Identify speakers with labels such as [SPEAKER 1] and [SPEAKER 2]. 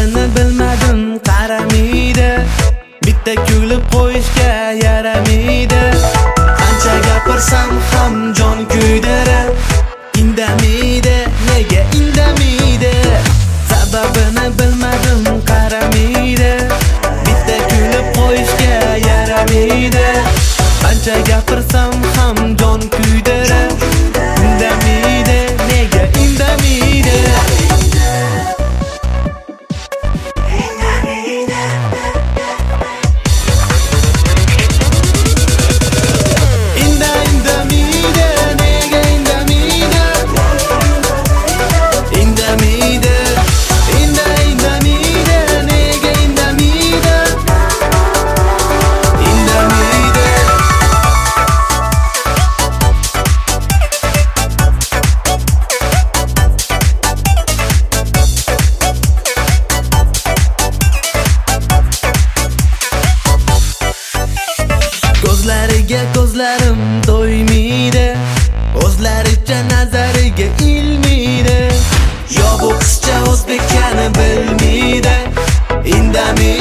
[SPEAKER 1] Sababini bilmadim, qaramaydi. Bitta kulib qo'yishga yaramaydi. Qancha gapirsam ham jon kuydirib, indamaydi, nega indamaydi? Sababini bilmadim, qaramaydi. Bitta kulib qo'yishga yaramaydi. Qancha gapirsam ham jon kuydirib, indamaydi, nega indamaydi? Ko'zlariga ko'zlarim to'ymaydi, o'zlaricha nazariga ilmaydi. Yo bu qizcha o'zbekchani bilmaydi, indamaydi.